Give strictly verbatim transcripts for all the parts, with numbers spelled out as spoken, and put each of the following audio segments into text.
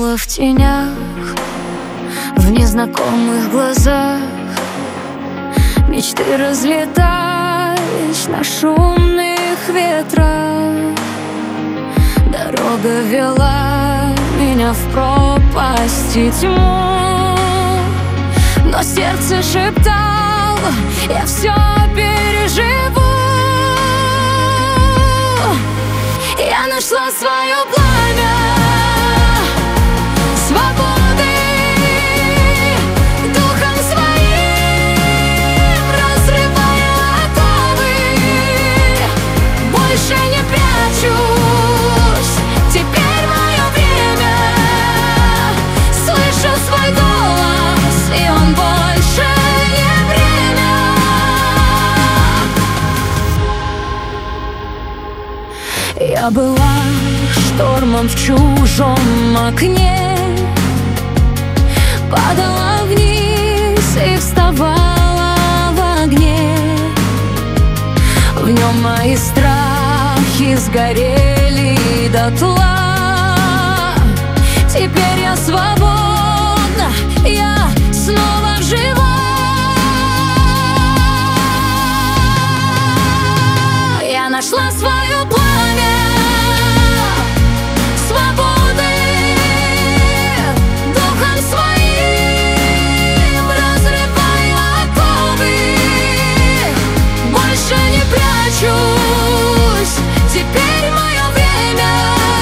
Таяла в тенях, в незнакомых глазах. Мечты разлетались на шумных ветрах. Дорога вела меня в пропасть и тьму, но сердце шептало: я все переживу. Я нашла свое пламя свободы, духом своим разрывая оковы. Больше не прячусь, теперь мое время. Слышу свой голос, и он больше не время. Я была штормом в чужом окне, падала вниз и вставала в огне. В нем мои страхи сгорели дотла. Теперь я свободна, я снова жива. Я нашла свое пламя свободы, духом своим разрывая оковы. Больше не прячусь, теперь мое время.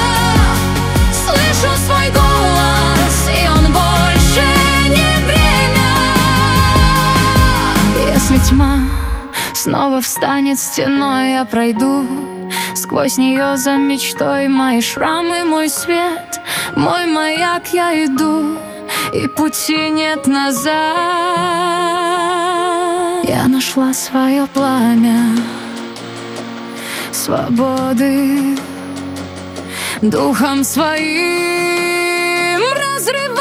Слышу свой голос, и он больше не время. Если тьма снова встанет стеной, я пройду сквозь нее за мечтой. Мои шрамы, мой свет, мой маяк, я иду, и пути нет назад. Я нашла свое пламя свободы, духом своим разрывая